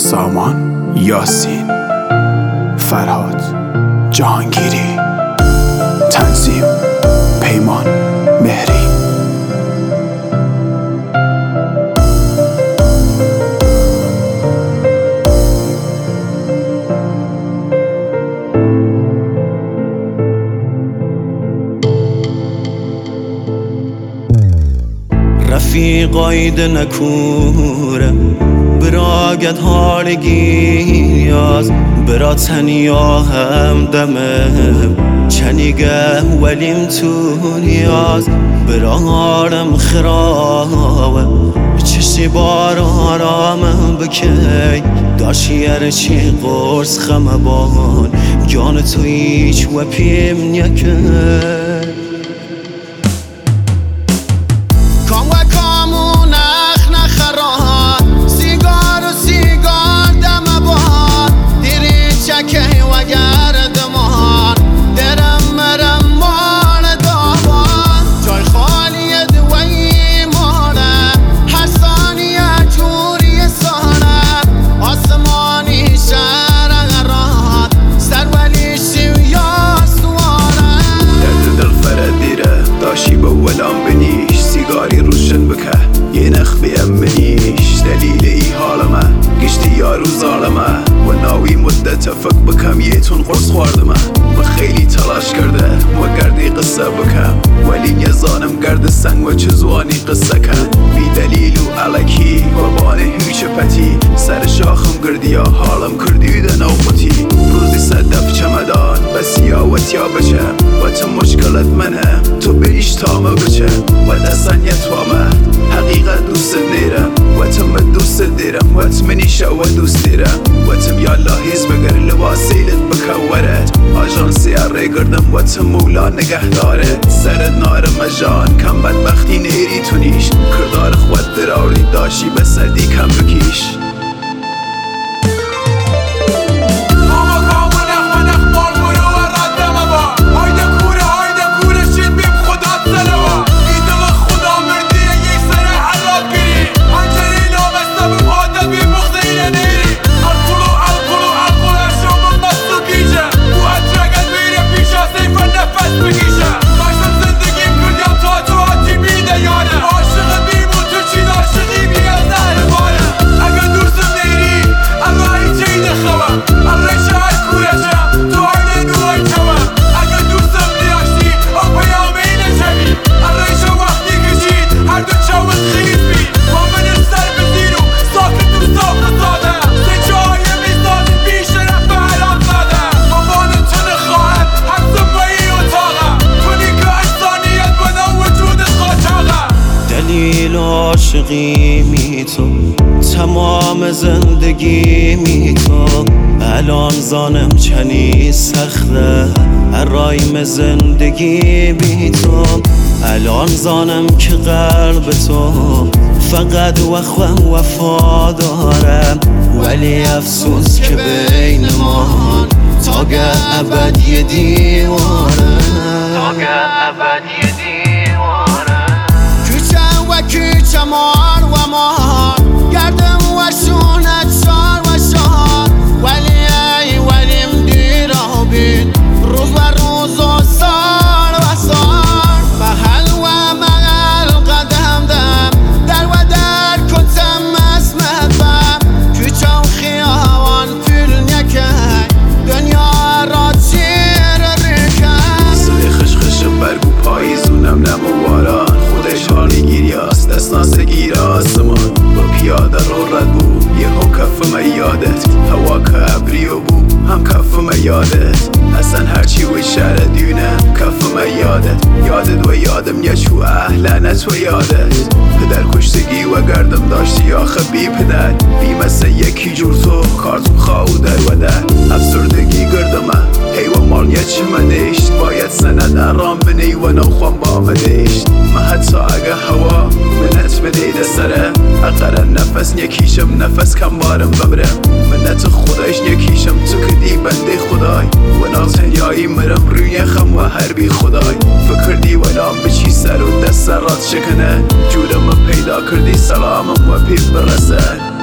سامان یاسین، فرهاد جهانگیری، تنظیم پیمان مهری. رفیقای نکوره براگت هارگی یاز برا تنیا هم دمه چنیگه ولیم تو نیاز برا هارم خراوه چشی بار آرامم بکی داشی چی قرص خمبان جان تو ایچ و پیم نیکه ولام بنیش سیگاری روشن بکه یه نخ بیمنیش دلیل ای حالمه گشتی یارو ظالمه و ناوی مدت فک بکم یه تون قرص خوردمه و خیلی تلاش کرده و گردی قصه بکم ولی نزانم گرد سنگ و چزوانی قصه کن بی دلیل و علکی و بانه هیچ پتی سر شاخم گردی یا حالم کردی ده نوبتی روزی صدف چمدان بس یا و تیا بچه و تو مشکلت منه تو بیش تامه بچه و دستن یتوامه حقیقت دوست دیرم و تم دوست دیرم و تمنی شو دوست دیرم و تم یا لاحیز بگر لواسیلت بکورت آجانسی اره گردم و تم مولا نگه دارت سرت نارم جان کم بدبختی نیری تونیش کردار خود دراوری داشی بسدی کم بکیش عاشقی می تو تمام زندگی می تو الان زانم چنی سخته رایم زندگی بی تو الان زانم که قلب تو فقط وفا دارم ولی افسوس که بین ما تاگه ابد یه دیواره چمان و مار گردم و شونت شار و شار ولیم دیر و بین روز و روز و سال و سال محل و محل قدم دم در و در کتم اسمت بم کوچه و خیابان پول نکن دنیا را چیر ریکن صدای خشخش برگو پاییزونم نمو باران خودش حالی گیریاست دستناس گیر آسمان با پیاده رو رد بود یه هم کفم یادت هوا کبریو بود هم کفم یادت اصلا هرچی وی شهر دیونم کفم یادت و یادم یچو اهلنت و یادت پدر کشتگی و گردم داشتی آخه بی پدر بی مثل یکی جور تو کارتون خواهو در و در افسردگی گردمه حیوان مال یچی مدشت باید سند ارام بنی و نوخوام با مدشت ما حتی اگه هوا منت بدیده سره اقره نفس یکیشم نفس کم بارم ببرم منت خدایش یکیشم تو کدی بنده خدای و نازنیایی مرم روی خم و هر بی خدای فکردی ولام بچی سر و دست رات شکنه جورم پیدا کردی سلامم و پیر برسه